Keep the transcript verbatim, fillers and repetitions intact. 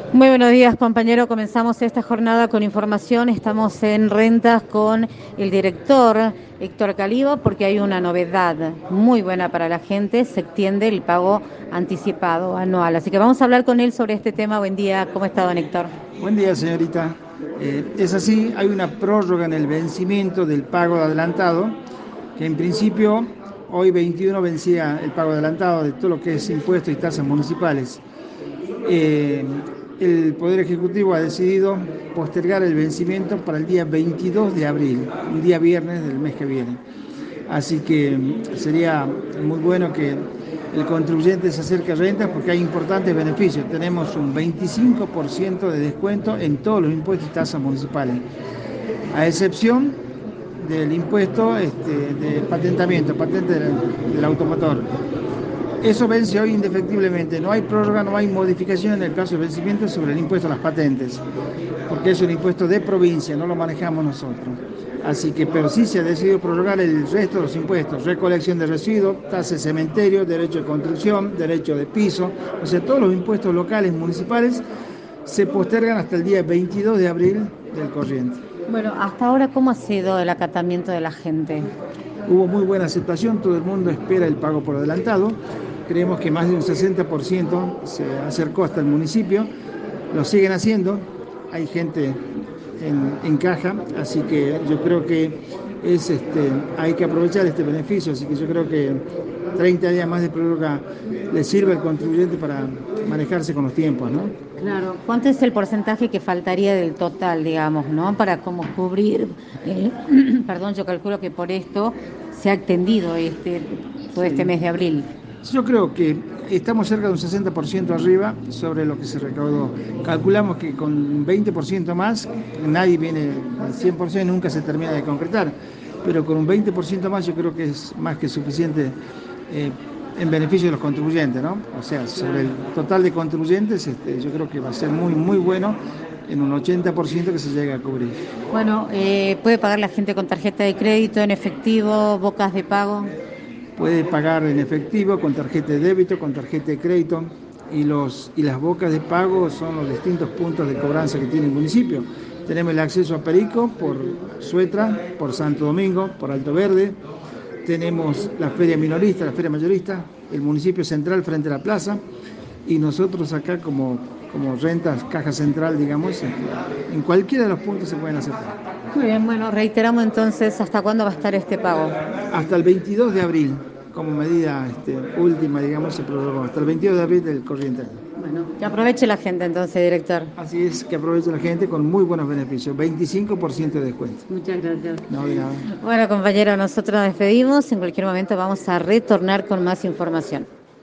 Muy buenos días, compañero. Comenzamos esta jornada con información. Estamos en rentas con el director Héctor Caliba porque hay una novedad muy buena para la gente. Se extiende el pago anticipado anual. Así que vamos a hablar con él sobre este tema. Buen día. ¿Cómo está, don Héctor? Buen día, señorita. Eh, es así, hay una prórroga en el vencimiento del pago adelantado, que en principio hoy veintiuno vencía el pago adelantado de todo lo que es impuestos y tasas municipales. Eh, el Poder Ejecutivo ha decidido postergar el vencimiento para el día veintidós de abril, un día viernes del mes que viene. Así que sería muy bueno que el contribuyente se acerque a rentas porque hay importantes beneficios. Tenemos un veinticinco por ciento de descuento en todos los impuestos y tasas municipales, a excepción del impuesto este, de patentamiento, patente del, del automotor. Eso vence hoy indefectiblemente. No hay prórroga, no hay modificación en el caso de vencimiento sobre el impuesto a las patentes, porque es un impuesto de provincia, no lo manejamos nosotros. Así que, pero sí se ha decidido prorrogar el resto de los impuestos: recolección de residuos, tasa de cementerio, derecho de construcción, derecho de piso, o sea, todos los impuestos locales, municipales, se postergan hasta el día veintidós de abril del corriente. Bueno, hasta ahora, ¿cómo ha sido el acatamiento de la gente? Hubo muy buena aceptación, todo el mundo espera el pago por adelantado. Creemos que más de un sesenta por ciento se acercó hasta el municipio, lo siguen haciendo, hay gente en, en caja, así que yo creo que es, este, hay que aprovechar este beneficio, así que yo creo que treinta días más de prórroga le sirve al contribuyente para manejarse con los tiempos, ¿no? Claro, ¿cuánto es el porcentaje que faltaría del total, digamos, ¿no? Para como cubrir, eh, perdón, yo calculo que por esto se ha extendido este, todo este Sí. mes de abril. Yo creo que estamos cerca de un sesenta por ciento arriba sobre lo que se recaudó. Calculamos que con un veinte por ciento más, nadie viene al cien por ciento, nunca se termina de concretar, pero con un veinte por ciento más yo creo que es más que suficiente eh, en beneficio de los contribuyentes, ¿no? O sea, sobre el total de contribuyentes, este, yo creo que va a ser muy, muy bueno en un ochenta por ciento que se llegue a cubrir. Bueno, eh, ¿puede pagar la gente con tarjeta de crédito, en efectivo, bocas de pago? Puede pagar en efectivo, con tarjeta de débito, con tarjeta de crédito, y, los, y las bocas de pago son los distintos puntos de cobranza que tiene el municipio. Tenemos el acceso a Perico por Suetra, por Santo Domingo, por Alto Verde. Tenemos la feria minorista, la feria mayorista, el municipio central frente a la plaza, y nosotros acá como, como rentas, caja central, digamos, en cualquiera de los puntos se pueden aceptar. Muy bien, bueno, reiteramos entonces hasta cuándo va a estar este pago. Hasta el veintidós de abril, como medida este, última, digamos, se prorrogó hasta el veintidós de abril del corriente año. Bueno, que aproveche la gente entonces, director. Así es, que aproveche la gente con muy buenos beneficios, veinticinco por ciento de descuento. Muchas gracias. No, de nada. Bueno, compañero, nosotros nos despedimos. En cualquier momento vamos a retornar con más información.